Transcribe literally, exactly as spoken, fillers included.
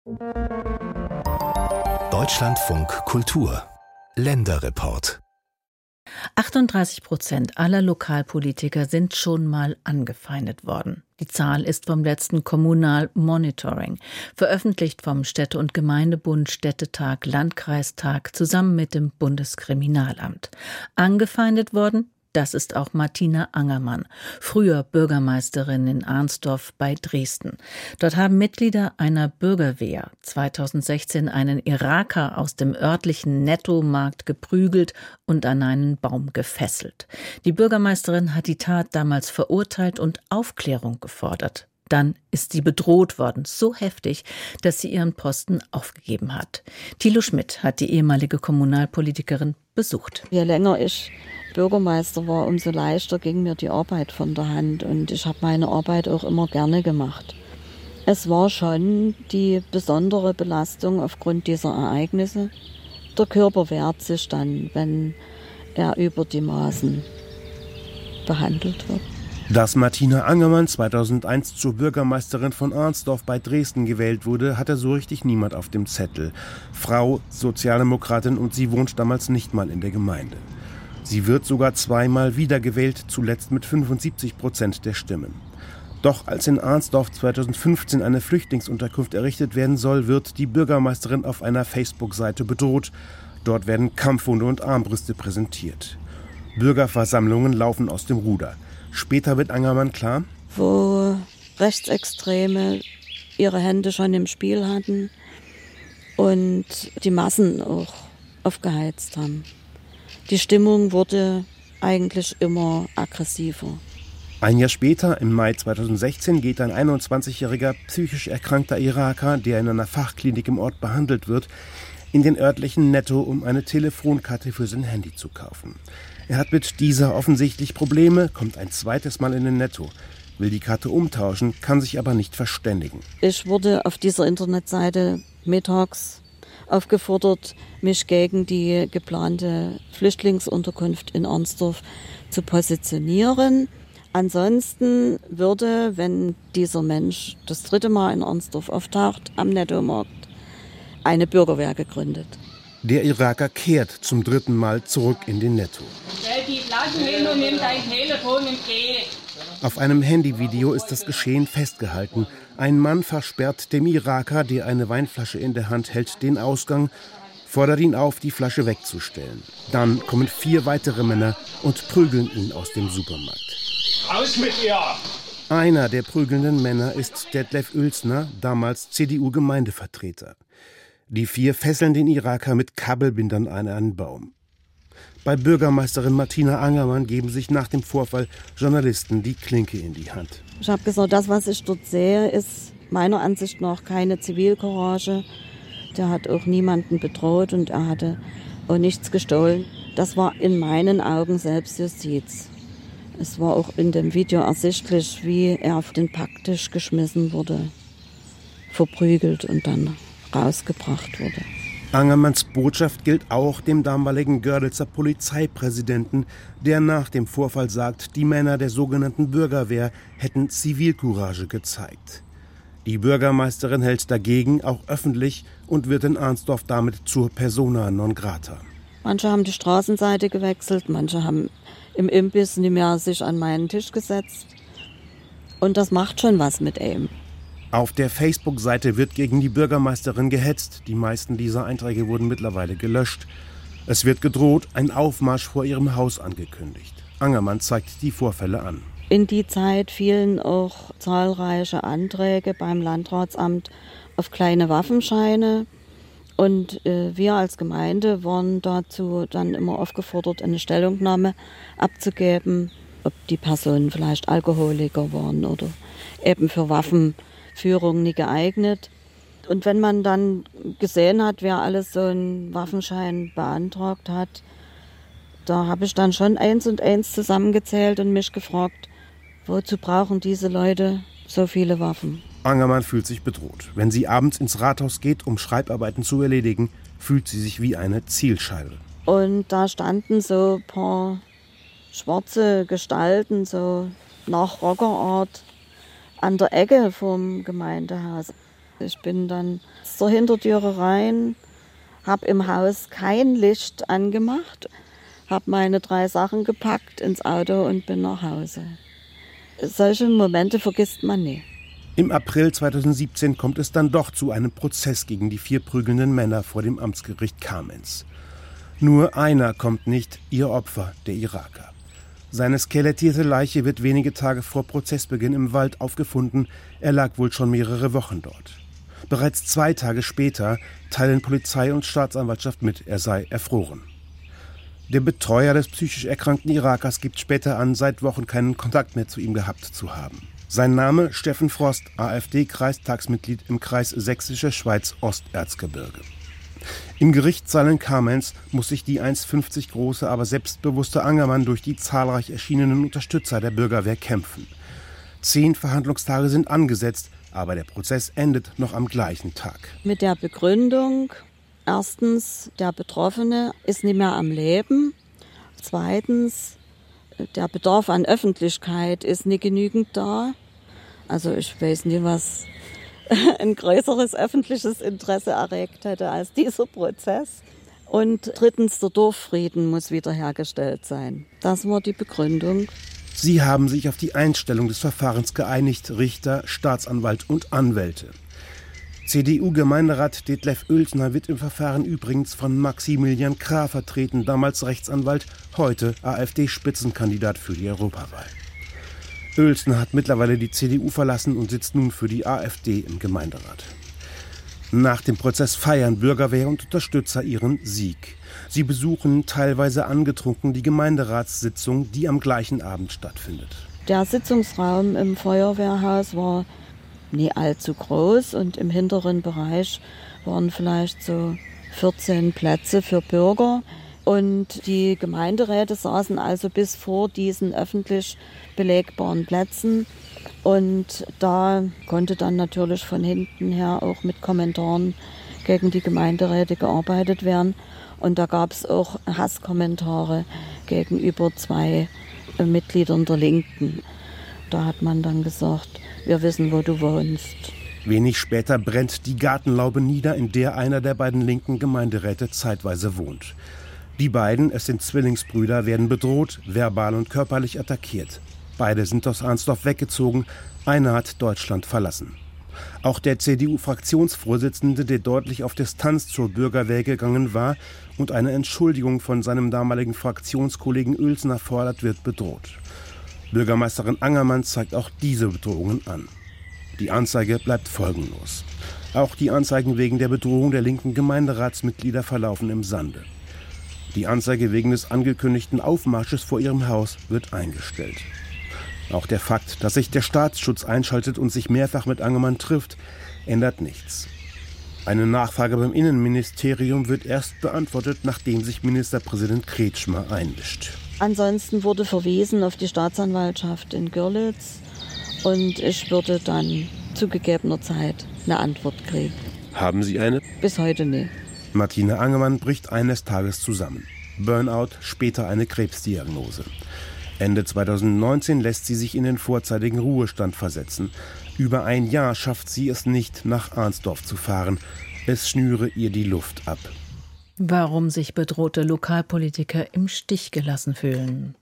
Deutschlandfunk Kultur Länderreport. achtunddreißig Prozent aller Lokalpolitiker sind schon mal angefeindet worden. Die Zahl ist vom letzten Kommunalmonitoring, veröffentlicht vom Städte- und Gemeindebund, Städtetag, Landkreistag zusammen mit dem Bundeskriminalamt. Angefeindet worden? Das ist auch Martina Angermann, früher Bürgermeisterin in Arnsdorf bei Dresden. Dort haben Mitglieder einer Bürgerwehr zweitausendsechzehn einen Iraker aus dem örtlichen Nettomarkt geprügelt und an einen Baum gefesselt. Die Bürgermeisterin hat die Tat damals verurteilt und Aufklärung gefordert. Dann ist sie bedroht worden, so heftig, dass sie ihren Posten aufgegeben hat. Thilo Schmidt hat die ehemalige Kommunalpolitikerin besucht. Je länger ich Bürgermeister war, umso leichter ging mir die Arbeit von der Hand und ich habe meine Arbeit auch immer gerne gemacht. Es war schon die besondere Belastung aufgrund dieser Ereignisse. Der Körper wehrt sich dann, wenn er über die Maßen behandelt wird. Dass Martina Angermann zweitausendeins zur Bürgermeisterin von Arnsdorf bei Dresden gewählt wurde, hatte so richtig niemand auf dem Zettel. Frau, Sozialdemokratin, und sie wohnt damals nicht mal in der Gemeinde. Sie wird sogar zweimal wiedergewählt, zuletzt mit fünfundsiebzig Prozent der Stimmen. Doch als in Arnsdorf zweitausendfünfzehn eine Flüchtlingsunterkunft errichtet werden soll, wird die Bürgermeisterin auf einer Facebook-Seite bedroht. Dort werden Kampfhunde und Armbrüste präsentiert. Bürgerversammlungen laufen aus dem Ruder. Später wird Angermann klar, wo Rechtsextreme ihre Hände schon im Spiel hatten und die Massen auch aufgeheizt haben. Die Stimmung wurde eigentlich immer aggressiver. Ein Jahr später, im Mai zweitausendsechzehn, geht ein einundzwanzigjähriger psychisch erkrankter Iraker, der in einer Fachklinik im Ort behandelt wird, in den örtlichen Netto, um eine Telefonkarte für sein Handy zu kaufen. Er hat mit dieser offensichtlich Probleme, kommt ein zweites Mal in den Netto, will die Karte umtauschen, kann sich aber nicht verständigen. Ich wurde auf dieser Internetseite mittags aufgefordert, mich gegen die geplante Flüchtlingsunterkunft in Arnsdorf zu positionieren. Ansonsten würde, wenn dieser Mensch das dritte Mal in Arnsdorf auftaucht, am Nettomarkt, eine Bürgerwehr gegründet. Der Iraker kehrt zum dritten Mal zurück in den Netto. Stell die Flaschen hin und nimm dein Telefon und geh. Auf einem Handyvideo ist das Geschehen festgehalten. Ein Mann versperrt dem Iraker, der eine Weinflasche in der Hand hält, den Ausgang, fordert ihn auf, die Flasche wegzustellen. Dann kommen vier weitere Männer und prügeln ihn aus dem Supermarkt. Raus mit ihr! Einer der prügelnden Männer ist Detlef Uelzner, damals C D U-Gemeindevertreter. Die vier fesseln den Iraker mit Kabelbindern an einen Baum. Bei Bürgermeisterin Martina Angermann geben sich nach dem Vorfall Journalisten die Klinke in die Hand. Ich habe gesagt, das, was ich dort sehe, ist meiner Ansicht nach keine Zivilcourage. Der hat auch niemanden bedroht und er hatte auch nichts gestohlen. Das war in meinen Augen Selbstjustiz. Es war auch in dem Video ersichtlich, wie er auf den Packtisch geschmissen wurde, verprügelt und dann rausgebracht wurde. Angermanns Botschaft gilt auch dem damaligen Görlitzer Polizeipräsidenten, der nach dem Vorfall sagt, die Männer der sogenannten Bürgerwehr hätten Zivilcourage gezeigt. Die Bürgermeisterin hält dagegen, auch öffentlich, und wird in Arnsdorf damit zur Persona non grata. Manche haben die Straßenseite gewechselt, manche haben im Imbiss nicht mehr sich an meinen Tisch gesetzt. Und das macht schon was mit ihm. Auf der Facebook-Seite wird gegen die Bürgermeisterin gehetzt. Die meisten dieser Einträge wurden mittlerweile gelöscht. Es wird gedroht, ein Aufmarsch vor ihrem Haus angekündigt. Angermann zeigt die Vorfälle an. In die Zeit fielen auch zahlreiche Anträge beim Landratsamt auf kleine Waffenscheine. Und äh, wir als Gemeinde waren dazu dann immer aufgefordert, eine Stellungnahme abzugeben, ob die Personen vielleicht Alkoholiker waren oder eben für Waffenführung nicht geeignet. Und wenn man dann gesehen hat, wer alles so einen Waffenschein beantragt hat, da habe ich dann schon eins und eins zusammengezählt und mich gefragt, wozu brauchen diese Leute so viele Waffen? Angermann fühlt sich bedroht. Wenn sie abends ins Rathaus geht, um Schreibarbeiten zu erledigen, fühlt sie sich wie eine Zielscheibe. Und da standen so ein paar schwarze Gestalten, so nach Rockerart, an der Ecke vom Gemeindehaus. Ich bin dann zur Hintertüre rein, habe im Haus kein Licht angemacht, habe meine drei Sachen gepackt ins Auto und bin nach Hause. Solche Momente vergisst man nie. Im April zweitausendsiebzehn kommt es dann doch zu einem Prozess gegen die vier prügelnden Männer vor dem Amtsgericht Kamenz. Nur einer kommt nicht, ihr Opfer, der Iraker. Seine skelettierte Leiche wird wenige Tage vor Prozessbeginn im Wald aufgefunden. Er lag wohl schon mehrere Wochen dort. Bereits zwei Tage später teilen Polizei und Staatsanwaltschaft mit, er sei erfroren. Der Betreuer des psychisch erkrankten Irakers gibt später an, seit Wochen keinen Kontakt mehr zu ihm gehabt zu haben. Sein Name Steffen Frost, AfD-Kreistagsmitglied im Kreis Sächsische Schweiz Osterzgebirge. Im Gerichtssaal in Kamenz muss sich die eins Komma fünfzig große, aber selbstbewusste Angermann durch die zahlreich erschienenen Unterstützer der Bürgerwehr kämpfen. Zehn Verhandlungstage sind angesetzt, aber der Prozess endet noch am gleichen Tag. Mit der Begründung, erstens, der Betroffene ist nicht mehr am Leben. Zweitens, der Bedarf an Öffentlichkeit ist nicht genügend da. Also ich weiß nicht, was ein größeres öffentliches Interesse erregt hätte als dieser Prozess. Und drittens, der Dorffrieden muss wiederhergestellt sein. Das war die Begründung. Sie haben sich auf die Einstellung des Verfahrens geeinigt, Richter, Staatsanwalt und Anwälte. C D U-Gemeinderat Detlef Oelsner wird im Verfahren übrigens von Maximilian Krah vertreten, damals Rechtsanwalt, heute AfD-Spitzenkandidat für die Europawahl. Oelsner hat mittlerweile die C D U verlassen und sitzt nun für die AfD im Gemeinderat. Nach dem Prozess feiern Bürgerwehr und Unterstützer ihren Sieg. Sie besuchen teilweise angetrunken die Gemeinderatssitzung, die am gleichen Abend stattfindet. Der Sitzungsraum im Feuerwehrhaus war nie allzu groß und im hinteren Bereich waren vielleicht so vierzehn Plätze für Bürger. Und die Gemeinderäte saßen also bis vor diesen öffentlich belegbaren Plätzen. Und da konnte dann natürlich von hinten her auch mit Kommentaren gegen die Gemeinderäte gearbeitet werden. Und da gab es auch Hasskommentare gegenüber zwei Mitgliedern der Linken. Da hat man dann gesagt, wir wissen, wo du wohnst. Wenig später brennt die Gartenlaube nieder, in der einer der beiden linken Gemeinderäte zeitweise wohnt. Die beiden, es sind Zwillingsbrüder, werden bedroht, verbal und körperlich attackiert. Beide sind aus Arnsdorf weggezogen, einer hat Deutschland verlassen. Auch der C D U-Fraktionsvorsitzende, der deutlich auf Distanz zur Bürgerwehr gegangen war und eine Entschuldigung von seinem damaligen Fraktionskollegen Oelsner fordert, wird bedroht. Bürgermeisterin Angermann zeigt auch diese Bedrohungen an. Die Anzeige bleibt folgenlos. Auch die Anzeigen wegen der Bedrohung der linken Gemeinderatsmitglieder verlaufen im Sande. Die Anzeige wegen des angekündigten Aufmarsches vor ihrem Haus wird eingestellt. Auch der Fakt, dass sich der Staatsschutz einschaltet und sich mehrfach mit Angermann trifft, ändert nichts. Eine Nachfrage beim Innenministerium wird erst beantwortet, nachdem sich Ministerpräsident Kretschmer einmischt. Ansonsten wurde verwiesen auf die Staatsanwaltschaft in Görlitz und ich würde dann zu gegebener Zeit eine Antwort kriegen. Haben Sie eine? Bis heute nicht. Martine Angermann bricht eines Tages zusammen. Burnout, später eine Krebsdiagnose. Ende zweitausendneunzehn lässt sie sich in den vorzeitigen Ruhestand versetzen. Über ein Jahr schafft sie es nicht, nach Arnsdorf zu fahren. Es schnüre ihr die Luft ab. Warum sich bedrohte Lokalpolitiker im Stich gelassen fühlen.